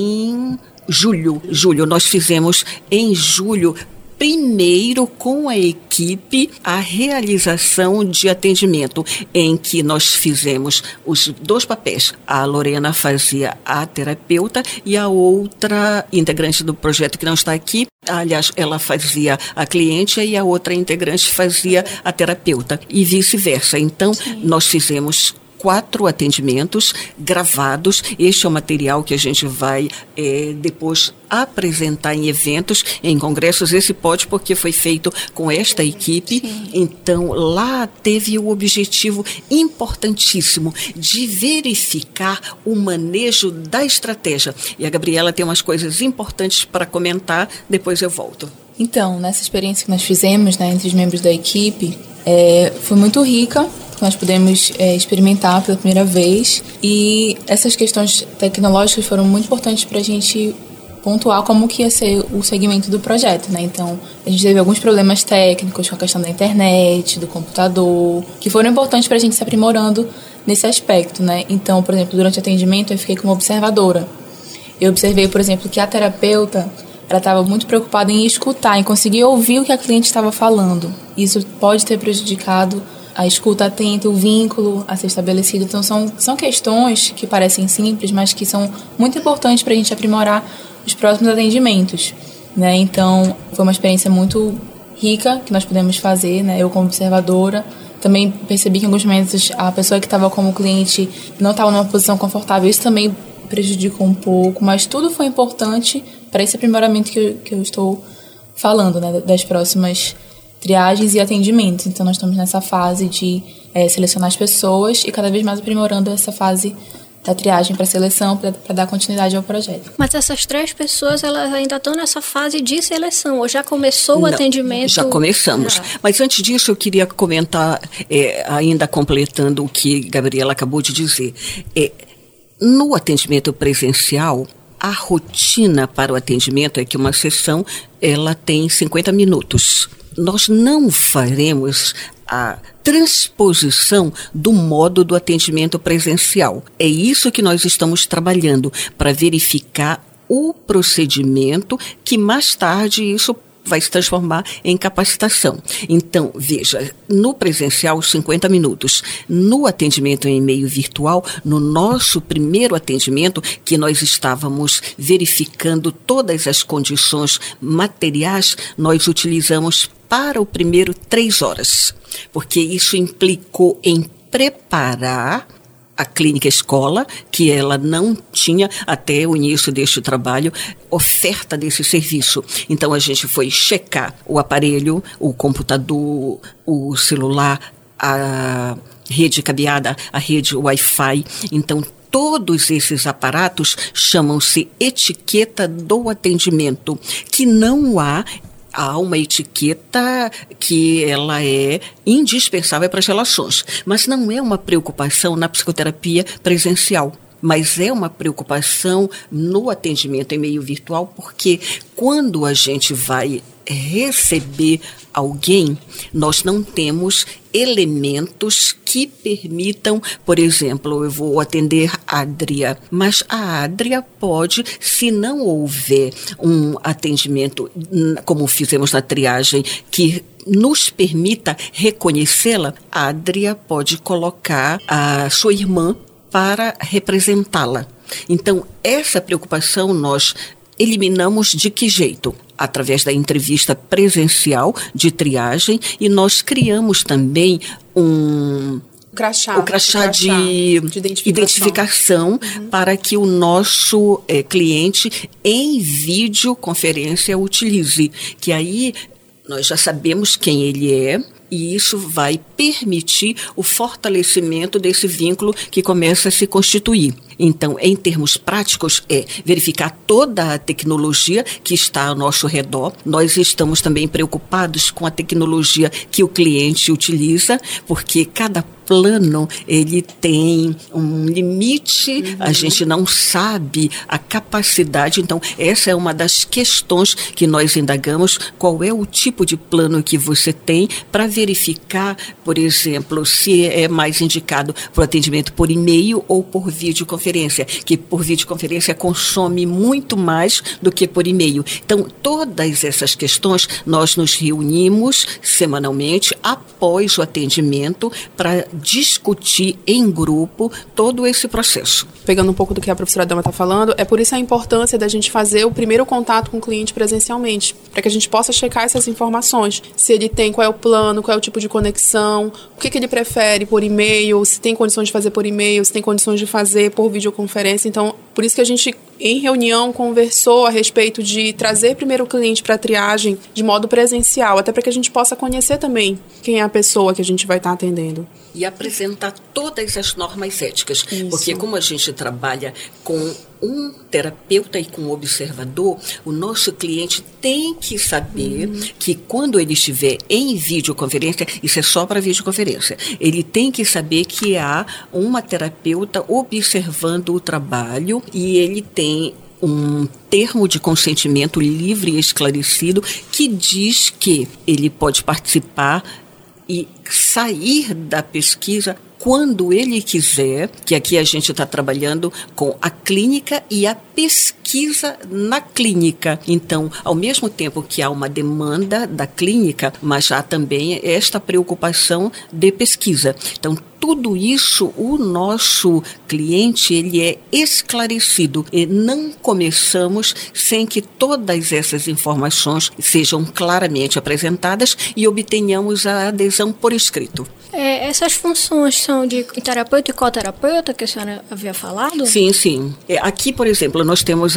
em julho. Nós fizemos em julho, primeiro com a equipe, a realização de atendimento, em que nós fizemos os 2 papéis. A Lorena fazia a terapeuta e a outra integrante do projeto, que não está aqui, aliás, ela fazia a cliente e a outra integrante fazia a terapeuta, e vice-versa. Então, nós fizemos 4 atendimentos gravados. Este é o material que a gente vai depois apresentar em eventos, em congressos. Esse pode, porque foi feito com esta equipe. Sim. Então, lá teve o objetivo importantíssimo de verificar o manejo da estratégia. E a Gabriela tem umas coisas importantes para comentar, depois eu volto. Então, nessa experiência que nós fizemos, né, entre os membros da equipe, foi muito rica. Nós pudemos experimentar pela primeira vez, e essas questões tecnológicas foram muito importantes para a gente pontuar como que ia ser o segmento do projeto, né? Então, a gente teve alguns problemas técnicos com a questão da internet, do computador, que foram importantes para a gente se aprimorando nesse aspecto, né? Então, por exemplo, durante o atendimento eu fiquei como observadora. Eu observei, por exemplo, que a terapeuta, ela estava muito preocupada em escutar, em conseguir ouvir o que a cliente estava falando. Isso pode ter prejudicado a escuta atenta, o vínculo a ser estabelecido. Então, são questões que parecem simples, mas que são muito importantes para a gente aprimorar os próximos atendimentos, né? Então, foi uma experiência muito rica que nós pudemos fazer, né? Eu como observadora. Também percebi que em alguns momentos a pessoa que estava como cliente não estava numa posição confortável. Isso também prejudicou um pouco, mas tudo foi importante para esse aprimoramento que eu estou falando, né? Das próximas triagens e atendimentos. Então, nós estamos nessa fase de selecionar as pessoas e cada vez mais aprimorando essa fase da triagem para seleção, para dar continuidade ao projeto. Mas essas 3 pessoas, elas ainda estão nessa fase de seleção, ou já começou o atendimento? Já começamos. Mas antes disso, eu queria comentar, ainda completando o que Gabriela acabou de dizer. No atendimento presencial, a rotina para o atendimento é que uma sessão ela tem 50 minutos. Nós não faremos a transposição do modo do atendimento presencial. É isso que nós estamos trabalhando, para verificar o procedimento que mais tarde isso vai se transformar em capacitação. Então, veja, no presencial, 50 minutos. No atendimento em meio virtual, no nosso primeiro atendimento, que nós estávamos verificando todas as condições materiais, nós utilizamos para o primeiro 3 horas, porque isso implicou em preparar a clínica escola, que ela não tinha, até o início deste trabalho, oferta desse serviço. Então, a gente foi checar o aparelho, o computador, o celular, a rede cabeada, a rede Wi-Fi. Então, todos esses aparatos chamam-se etiqueta do atendimento, que não há uma etiqueta que ela é indispensável para as relações, mas não é uma preocupação na psicoterapia presencial, mas é uma preocupação no atendimento em meio virtual, porque quando a gente vai receber alguém, nós não temos elementos que permitam, por exemplo, eu vou atender a Adria, mas a Adria pode, se não houver um atendimento, como fizemos na triagem, que nos permita reconhecê-la, a Adria pode colocar a sua irmã para representá-la. Então, essa preocupação nós eliminamos de que jeito? Através da entrevista presencial de triagem, e nós criamos também o crachá de identificação para que o nosso cliente em videoconferência utilize, que aí nós já sabemos quem ele é, e isso vai permitir o fortalecimento desse vínculo que começa a se constituir. Então, em termos práticos, verificar toda a tecnologia que está ao nosso redor. Nós estamos também preocupados com a tecnologia que o cliente utiliza, porque cada plano, ele tem um limite, a gente não sabe a capacidade. Então, essa é uma das questões que nós indagamos, qual é o tipo de plano que você tem, para verificar, por exemplo, se é mais indicado para o atendimento por e-mail ou por videoconferência, que por videoconferência consome muito mais do que por e-mail. Então, todas essas questões, nós nos reunimos semanalmente após o atendimento para discutir em grupo todo esse processo. Pegando um pouco do que a professora Dama está falando, é por isso a importância da gente fazer o primeiro contato com o cliente presencialmente, para que a gente possa checar essas informações. Se ele tem, qual é o plano, qual é o tipo de conexão, o que ele prefere por e-mail, se tem condições de fazer por e-mail, se tem condições de fazer por videoconferência. Então, por isso que a gente, em reunião, conversou a respeito de trazer primeiro o cliente para a triagem de modo presencial, até para que a gente possa conhecer também quem é a pessoa que a gente vai estar atendendo. E apresentar todas as normas éticas. Isso. Porque como a gente trabalha com um terapeuta e com um observador, o nosso cliente tem que saber que quando ele estiver em videoconferência, isso é só para videoconferência, ele tem que saber que há uma terapeuta observando o trabalho e ele tem um termo de consentimento livre e esclarecido que diz que ele pode participar e sair da pesquisa quando ele quiser, que aqui a gente está trabalhando com a clínica e a pesquisa na clínica. Então, ao mesmo tempo que há uma demanda da clínica, mas há também esta preocupação de pesquisa. Então, tudo isso, o nosso cliente, ele é esclarecido e não começamos sem que todas essas informações sejam claramente apresentadas e obtenhamos a adesão por escrito. Essas funções são de terapeuta e coterapeuta, que a senhora havia falado? Sim, sim. Aqui, por exemplo, nós temos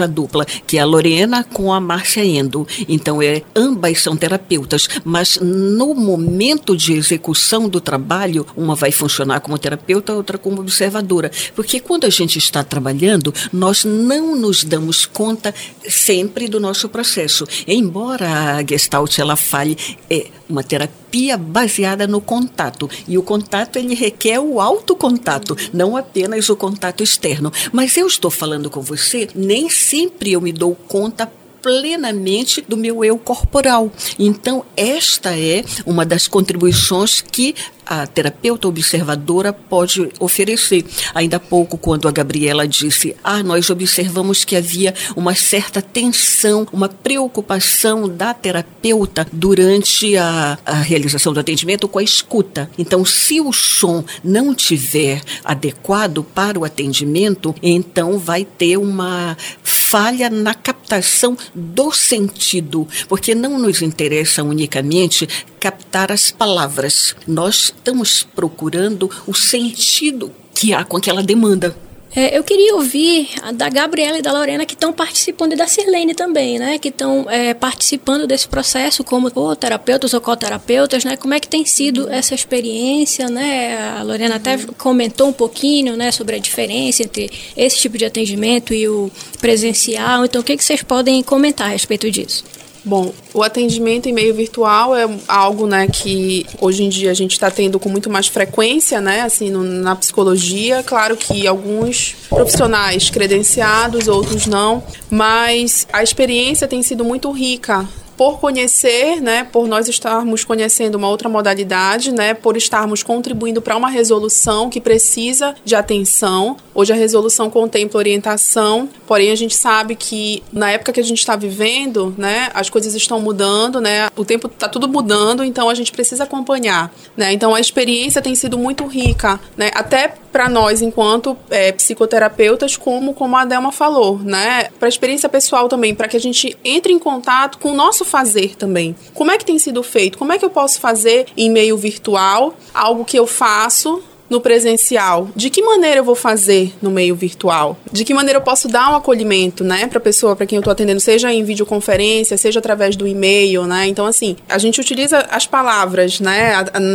a dupla, que é a Lorena com a Márcia Endo. Então, ambas são terapeutas, mas no momento de execução do trabalho, uma vai funcionar como terapeuta, outra como observadora. Porque quando a gente está trabalhando, nós não nos damos conta sempre do nosso processo. Embora a Gestalt ela fale, é uma terapia baseada no contato. E o contato, ele requer o autocontato, não apenas o contato externo. Mas eu estou falando com você, nem sempre eu me dou conta plenamente do meu eu corporal. Então, esta é uma das contribuições que a terapeuta observadora pode oferecer. Ainda há pouco, quando a Gabriela disse, nós observamos que havia uma certa tensão, uma preocupação da terapeuta durante a realização do atendimento com a escuta. Então, se o som não tiver adequado para o atendimento, então vai ter uma falha na captação do sentido, porque não nos interessa unicamente captar as palavras. Nós estamos procurando o sentido que há com aquela demanda. Eu queria ouvir da Gabriela e da Lorena, que estão participando, e da Sirlene também, né? Que estão participando desse processo como terapeutas ou coterapeutas, né? Como é que tem sido essa experiência, né? A Lorena até comentou um pouquinho, né, sobre a diferença entre esse tipo de atendimento e o presencial. Então, o que vocês podem comentar a respeito disso? Bom, o atendimento em meio virtual é algo, né, que hoje em dia a gente está tendo com muito mais frequência, né, assim, na psicologia. Claro que alguns profissionais credenciados, outros não, mas a experiência tem sido muito rica. Por conhecer, né, por nós estarmos conhecendo uma outra modalidade, né, por estarmos contribuindo para uma resolução que precisa de atenção. Hoje a resolução contempla orientação, porém a gente sabe que na época que a gente está vivendo, né, as coisas estão mudando, né, o tempo está tudo mudando, então a gente precisa acompanhar, né. Então a experiência tem sido muito rica, né, até para nós enquanto psicoterapeutas, como a Delma falou, né, para a experiência pessoal também, para que a gente entre em contato com o nosso fazer também. Como é que tem sido feito? Como é que eu posso fazer em meio virtual algo que eu faço no presencial? De que maneira eu vou fazer no meio virtual? De que maneira eu posso dar um acolhimento, né, para a pessoa, para quem eu estou atendendo, seja em videoconferência, seja através do e-mail, né? Então, assim, a gente utiliza as palavras, né?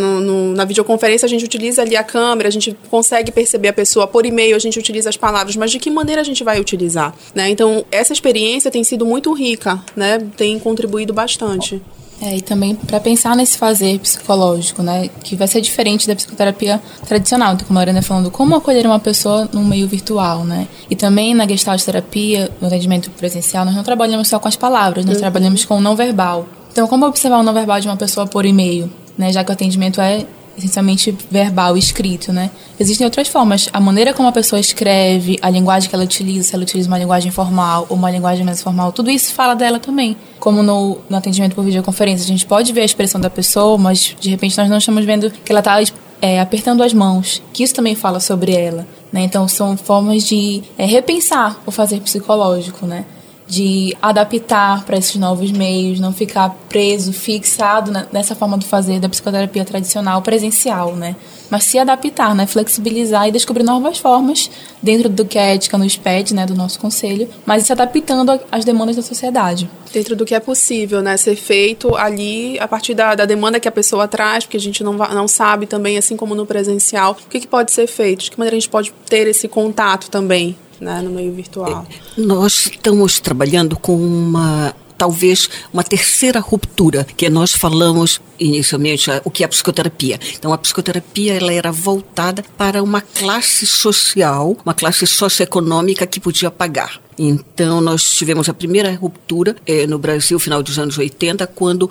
Na videoconferência a gente utiliza ali a câmera, a gente consegue perceber a pessoa. Por e-mail a gente utiliza as palavras, mas de que maneira a gente vai utilizar, né? Então, essa experiência tem sido muito rica, né? Tem contribuído bastante. E também para pensar nesse fazer psicológico, né, que vai ser diferente da psicoterapia tradicional. Então, como a Lorena falando, como acolher uma pessoa no meio virtual, né? E também na Gestalt terapia, no atendimento presencial, nós não trabalhamos só com as palavras, nós trabalhamos com o não verbal. Então, como observar o não verbal de uma pessoa por e-mail, né, já que o atendimento é essencialmente verbal, escrito, né? Existem outras formas. A maneira como a pessoa escreve, a linguagem que ela utiliza, se ela utiliza uma linguagem formal ou uma linguagem mais formal, tudo isso fala dela também. Como no atendimento por videoconferência, a gente pode ver a expressão da pessoa, mas de repente nós não estamos vendo que ela está apertando as mãos, que isso também fala sobre ela, né? Então são formas de repensar o fazer psicológico, né? De adaptar para esses novos meios, não ficar preso, fixado nessa forma de fazer da psicoterapia tradicional presencial, né? Mas se adaptar, né? Flexibilizar e descobrir novas formas dentro do que a ética nos pede, né? Do nosso conselho, mas se adaptando às demandas da sociedade. Dentro do que é possível, né? Ser feito ali a partir da demanda que a pessoa traz, porque a gente não sabe também, assim como no presencial, o que pode ser feito, de que maneira a gente pode ter esse contato também, né, no meio virtual. Nós estamos trabalhando com talvez uma terceira ruptura, que nós falamos inicialmente o que é a psicoterapia. Então, a psicoterapia ela era voltada para uma classe social, uma classe socioeconômica que podia pagar. Então, nós tivemos a primeira ruptura no Brasil, final dos anos 80, quando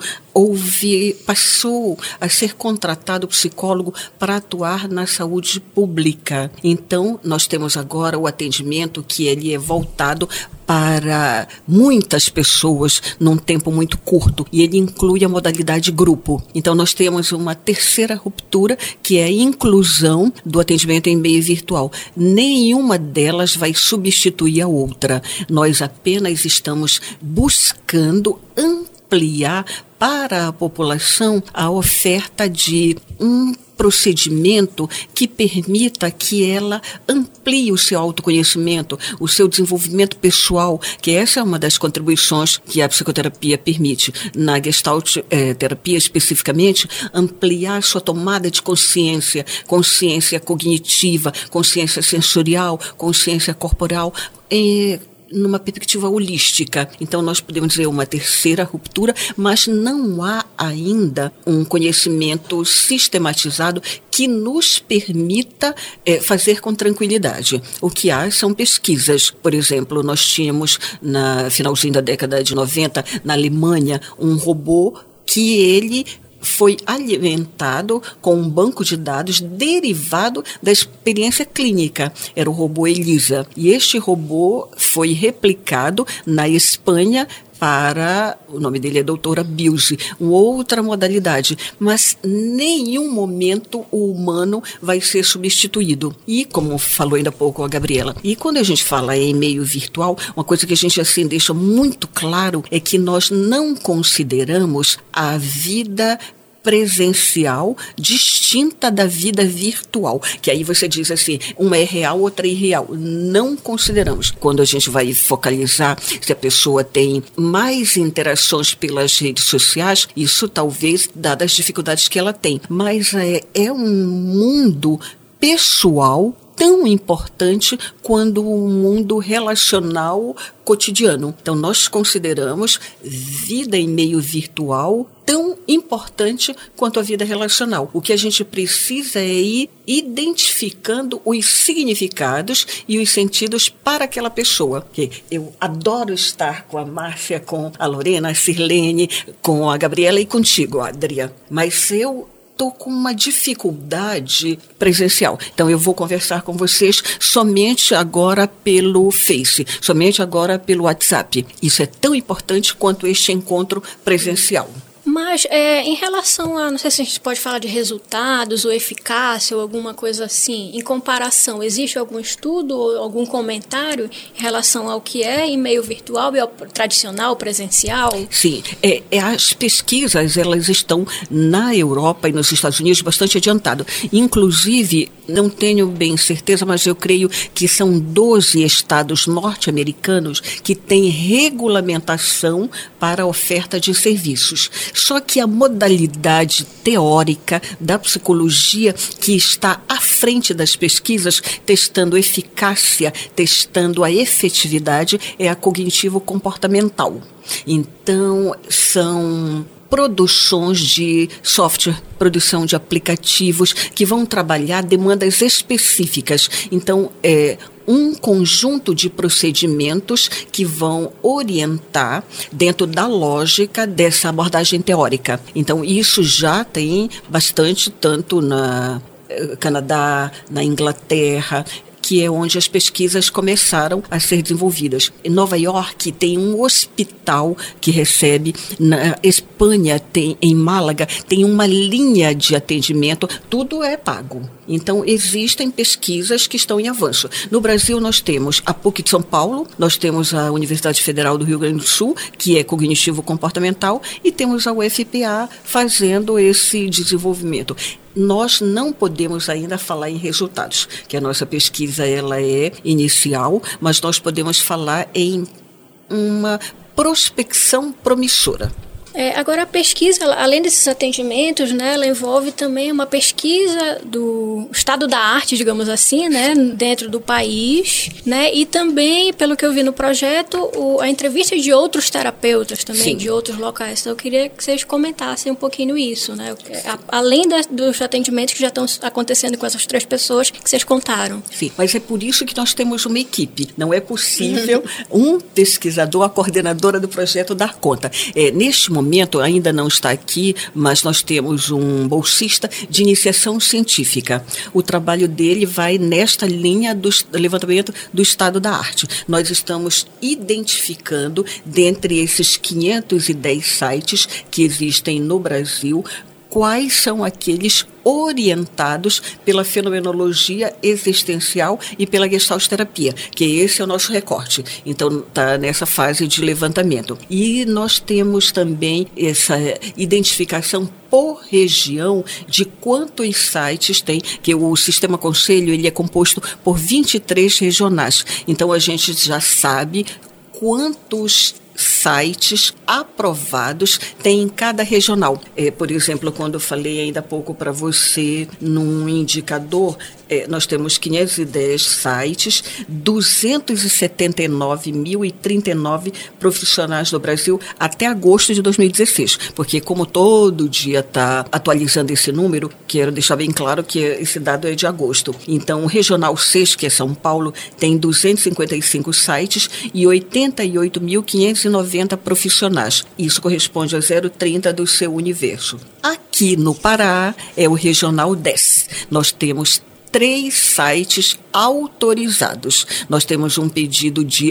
passou a ser contratado psicólogo para atuar na saúde pública. Então, nós temos agora o atendimento que ele é voltado para muitas pessoas num tempo muito curto, e ele inclui a modalidade grupo. Então, nós temos uma terceira ruptura, que é a inclusão do atendimento em meio virtual. Nenhuma delas vai substituir a outra. Nós apenas estamos buscando ampliar para a população a oferta de um procedimento que permita que ela amplie o seu autoconhecimento, o seu desenvolvimento pessoal, que essa é uma das contribuições que a psicoterapia permite. Na Gestalt terapia especificamente, ampliar a sua tomada de consciência, consciência cognitiva, consciência sensorial, consciência corporal, numa perspectiva holística. Então, nós podemos dizer uma terceira ruptura, mas não há ainda um conhecimento sistematizado que nos permita fazer com tranquilidade. O que há são pesquisas. Por exemplo, nós tínhamos, na finalzinho da década de 90, na Alemanha, um robô que ele foi alimentado com um banco de dados derivado da experiência clínica. Era o robô Elisa. E este robô foi replicado na Espanha para, o nome dele é doutora Bilge, uma outra modalidade, mas nenhum momento o humano vai ser substituído. E, como falou ainda há pouco a Gabriela, e quando a gente fala em meio virtual, uma coisa que a gente assim deixa muito claro é que nós não consideramos a vida presencial distinta da vida virtual, que aí você diz assim, uma é real, outra é irreal. Não consideramos. Quando a gente vai focalizar se a pessoa tem mais interações pelas redes sociais, isso talvez, dadas as dificuldades que ela tem, mas é um mundo pessoal tão importante quanto o mundo relacional cotidiano. Então, nós consideramos vida em meio virtual tão importante quanto a vida relacional. O que a gente precisa é ir identificando os significados e os sentidos para aquela pessoa. Porque eu adoro estar com a Márcia, com a Lorena, a Sirlene, com a Gabriela e contigo, Adria. Mas eu estou com uma dificuldade presencial. Então, eu vou conversar com vocês somente agora pelo Face, somente agora pelo WhatsApp. Isso é tão importante quanto este encontro presencial. Mas em relação a, não sei se a gente pode falar de resultados ou eficácia ou alguma coisa assim, em comparação, existe algum estudo ou algum comentário em relação ao que é em meio virtual e ao tradicional, presencial? Sim, as pesquisas, elas estão na Europa e nos Estados Unidos bastante adiantado. Inclusive, não tenho bem certeza, mas eu creio que são 12 estados norte-americanos que têm regulamentação para a oferta de serviços. Só que a modalidade teórica da psicologia que está à frente das pesquisas, testando eficácia, testando a efetividade, é a cognitivo-comportamental. Então, são produções de software, produção de aplicativos que vão trabalhar demandas específicas. Então, um conjunto de procedimentos que vão orientar dentro da lógica dessa abordagem teórica. Então, isso já tem bastante, tanto na Canadá, na Inglaterra, que é onde as pesquisas começaram a ser desenvolvidas. Em Nova York tem um hospital que recebe, na Espanha em Málaga tem uma linha de atendimento, tudo é pago. Então, existem pesquisas que estão em avanço. No Brasil, nós temos a PUC de São Paulo, nós temos a Universidade Federal do Rio Grande do Sul, que é cognitivo-comportamental, e temos a UFPA fazendo esse desenvolvimento. Nós não podemos ainda falar em resultados, que a nossa pesquisa ela é inicial, mas nós podemos falar em uma prospecção promissora. Agora, a pesquisa, além desses atendimentos, né, ela envolve também uma pesquisa do estado da arte, digamos assim, né, dentro do país, né, e também, pelo que eu vi no projeto, a entrevista de outros terapeutas também, sim, de outros locais. Então, eu queria que vocês comentassem um pouquinho isso, né, além dos atendimentos que já estão acontecendo com essas 3 pessoas que vocês contaram. Sim, mas é por isso que nós temos uma equipe. Não é possível um pesquisador, a coordenadora do projeto, dar conta. Neste momento, ainda não está aqui, mas nós temos um bolsista de iniciação científica. O trabalho dele vai nesta linha do levantamento do estado da arte. Nós estamos identificando, dentre esses 510 sites que existem no Brasil, quais são aqueles orientados pela fenomenologia existencial e pela gestalterapia, que esse é o nosso recorte. Então, está nessa fase de levantamento. E nós temos também essa identificação por região de quantos sites tem, que o Sistema Conselho ele é composto por 23 regionais. Então, a gente já sabe quantos sites aprovados tem em cada regional. Por exemplo, quando eu falei ainda há pouco para você, num indicador, nós temos 510 sites, 279.039 profissionais do Brasil até agosto de 2016, porque como todo dia está atualizando esse número, quero deixar bem claro que esse dado é de agosto. Então, o Regional 6, que é São Paulo, tem 255 sites e 88.590 profissionais. Isso corresponde a 0,30 do seu universo. Aqui no Pará é o Regional 10. Nós temos 3 sites autorizados. Nós temos um pedido de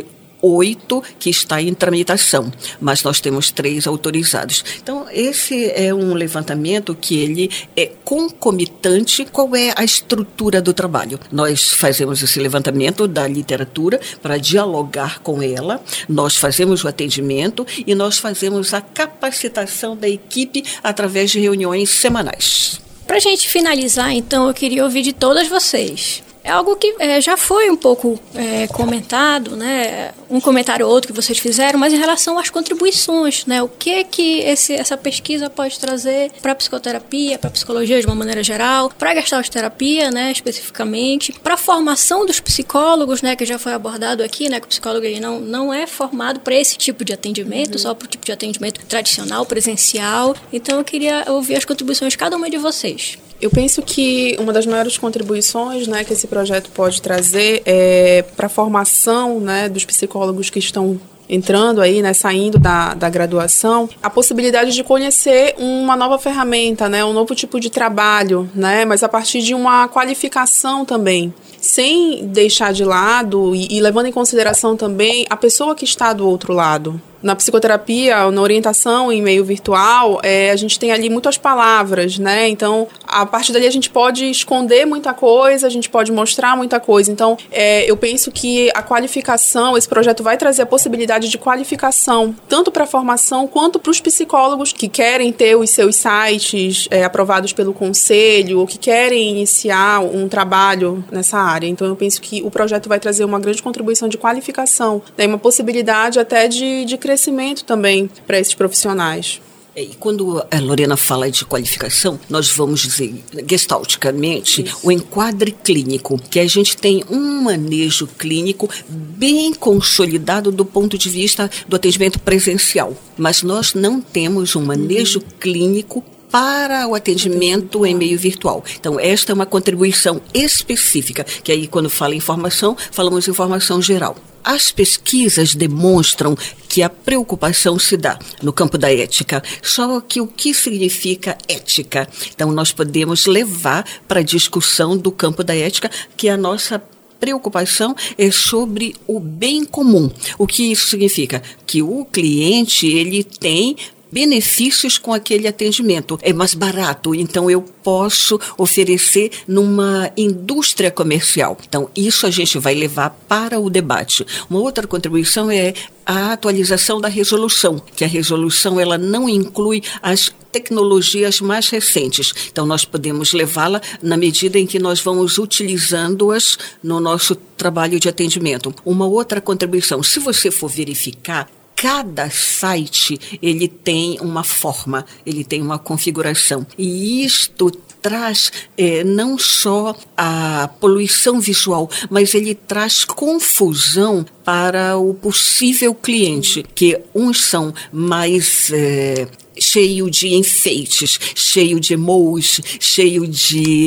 8 que está em tramitação, mas nós temos 3 autorizados. Então, esse é um levantamento que ele é concomitante. Qual é a estrutura do trabalho? Nós fazemos esse levantamento da literatura para dialogar com ela, nós fazemos o atendimento e nós fazemos a capacitação da equipe através de reuniões semanais. Para a gente finalizar, então, eu queria ouvir de todas vocês. É algo que já foi um pouco comentado, né? Um comentário ou outro que vocês fizeram, mas em relação às contribuições, né? O que essa pesquisa pode trazer para a psicoterapia, para a psicologia de uma maneira geral, para a gestalterapia, né, especificamente, para a formação dos psicólogos, né, que já foi abordado aqui, né, que o psicólogo ele não é formado para esse tipo de atendimento, só para o tipo de atendimento tradicional, presencial. Então eu queria ouvir as contribuições de cada uma de vocês. Eu penso que uma das maiores contribuições, né, que esse projeto pode trazer é para a formação, né, dos psicólogos que estão entrando aí, né, saindo da graduação, a possibilidade de conhecer uma nova ferramenta, né, um novo tipo de trabalho, né, mas a partir de uma qualificação também, sem deixar de lado e levando em consideração também a pessoa que está do outro lado. Na psicoterapia, na orientação em meio virtual, a gente tem ali muitas palavras, né? Então, a partir dali a gente pode esconder muita coisa, a gente pode mostrar muita coisa. Então, eu penso que a qualificação, esse projeto vai trazer a possibilidade de qualificação, tanto para a formação quanto para os psicólogos que querem ter os seus sites aprovados pelo conselho ou que querem iniciar um trabalho nessa área. Então, eu penso que o projeto vai trazer uma grande contribuição de qualificação, né? Uma possibilidade até de crescimento também para esses profissionais. E quando a Lorena fala de qualificação, nós vamos dizer, gestalticamente, o enquadre clínico, que a gente tem um manejo clínico bem consolidado do ponto de vista do atendimento presencial. Mas nós não temos um manejo clínico para o atendimento em meio virtual. Então, esta é uma contribuição específica, que aí, quando fala em informação, falamos em informação geral. As pesquisas demonstram que a preocupação se dá no campo da ética. Só que o que significa ética? Então, nós podemos levar para a discussão do campo da ética, que a nossa preocupação é sobre o bem comum. O que isso significa? Que o cliente, ele tem benefícios com aquele atendimento. É mais barato, então eu posso oferecer numa indústria comercial. Então, isso a gente vai levar para o debate. Uma outra contribuição é a atualização da resolução, que a resolução ela não inclui as tecnologias mais recentes. Então, nós podemos levá-la na medida em que nós vamos utilizando-as no nosso trabalho de atendimento. Uma outra contribuição, se você for verificar, cada site, ele tem uma forma, ele tem uma configuração. E isto traz não só a poluição visual, mas ele traz confusão para o possível cliente, que uns são mais cheio de enfeites, cheio de emojis, cheio de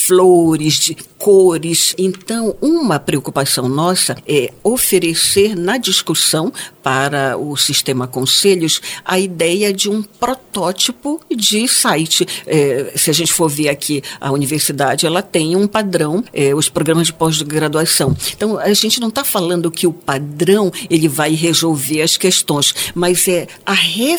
flores, de cores. Então, uma preocupação nossa é oferecer na discussão para o Sistema Conselhos a ideia de um protótipo de site. Se a gente for ver aqui, a universidade ela tem um padrão, os programas de pós-graduação. Então, a gente não está falando que o padrão ele vai resolver as questões, mas é a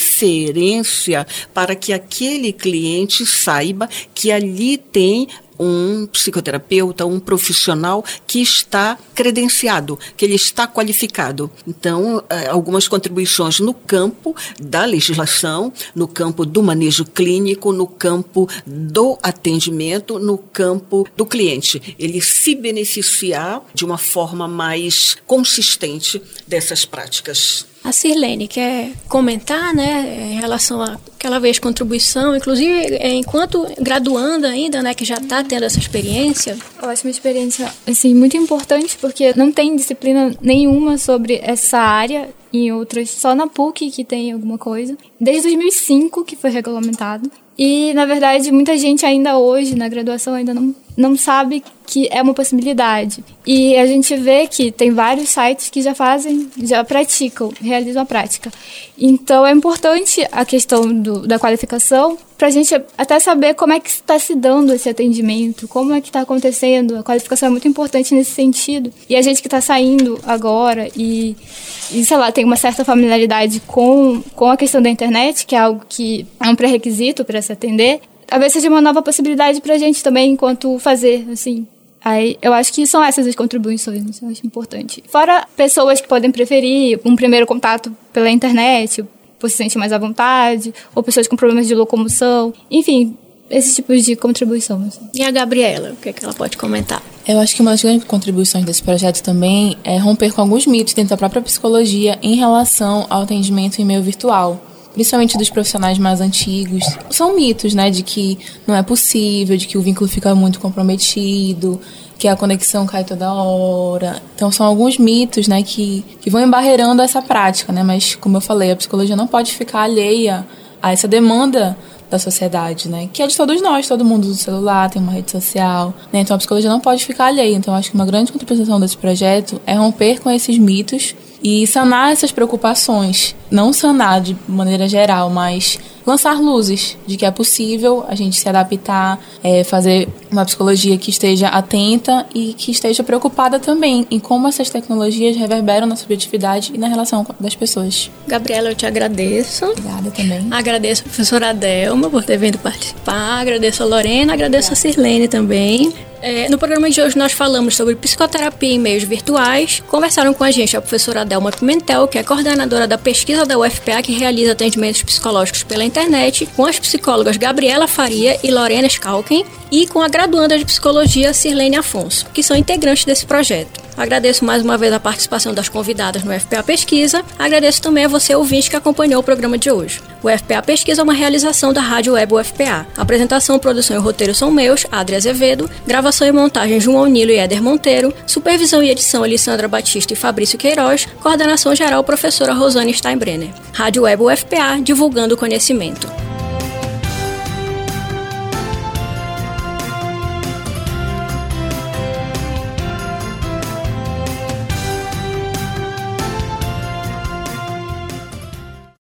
referência para que aquele cliente saiba que ali tem um psicoterapeuta, um profissional que está credenciado, que ele está qualificado. Então, algumas contribuições no campo da legislação, no campo do manejo clínico, no campo do atendimento, no campo do cliente. Ele se beneficiar de uma forma mais consistente dessas práticas. A Sirlene quer comentar, né, em relação àquela vez contribuição, inclusive enquanto graduanda ainda, né, que já está tendo essa experiência. Eu acho uma experiência assim, muito importante, porque não tem disciplina nenhuma sobre essa área, em outras, só na PUC que tem alguma coisa. Desde 2005 que foi regulamentado. E, na verdade, muita gente ainda hoje, na graduação, ainda não sabe que é uma possibilidade. E a gente vê que tem vários sites que já praticam, realizam a prática. Então, é importante a questão da qualificação para a gente até saber como é que está se dando esse atendimento, como é que está acontecendo. A qualificação é muito importante nesse sentido. E a gente que está saindo agora e, sei lá, tem uma certa familiaridade com a questão da internet, que é algo que é um pré-requisito para se atender, talvez seja uma nova possibilidade para a gente também, enquanto fazer, assim. Aí, eu acho que são essas as contribuições, eu acho importante. Fora pessoas que podem preferir um primeiro contato pela internet, por se sentir mais à vontade, ou pessoas com problemas de locomoção, enfim, esses tipos de contribuição. Assim. E a Gabriela, o que ela pode comentar? Eu acho que uma das grandes contribuições desse projeto também é romper com alguns mitos dentro da própria psicologia em relação ao atendimento em meio virtual. Principalmente dos profissionais mais antigos. São mitos, né, de que não é possível, de que o vínculo fica muito comprometido, que a conexão cai toda hora. Então, são alguns mitos, né, que vão embarreirando essa prática, né, mas, como eu falei, a psicologia não pode ficar alheia a essa demanda da sociedade, né, que é de todos nós, todo mundo usa o celular, tem uma rede social, né, então a psicologia não pode ficar alheia. Então, acho que uma grande contribuição desse projeto é romper com esses mitos e sanar essas preocupações. Não sanar de maneira geral, mas lançar luzes de que é possível a gente se adaptar, fazer uma psicologia que esteja atenta e que esteja preocupada também em como essas tecnologias reverberam na subjetividade e na relação das pessoas. Gabriela, eu te agradeço. Obrigada também. Agradeço a professora Adelma por ter vindo participar, agradeço a Lorena, agradeço a Sirlene também. No programa de hoje nós falamos sobre psicoterapia em meios virtuais. Conversaram com a gente a professora Adelma Pimentel, que é coordenadora da pesquisa da UFPA, que realiza atendimentos psicológicos pela internet, com as psicólogas Gabriela Faria e Lorena Schalken, e com a graduanda de psicologia Sirlene Afonso, que são integrantes desse projeto. Agradeço mais uma vez a participação das convidadas no FPA Pesquisa. Agradeço também a você, ouvinte, que acompanhou o programa de hoje. O FPA Pesquisa é uma realização da Rádio Web UFPA. Apresentação, produção e roteiro são meus, Adria Azevedo. Gravação e montagem, João Nilo e Éder Monteiro. Supervisão e edição, Alessandra Batista e Fabrício Queiroz. Coordenação geral, professora Rosane Steinbrenner. Rádio Web UFPA, divulgando o conhecimento.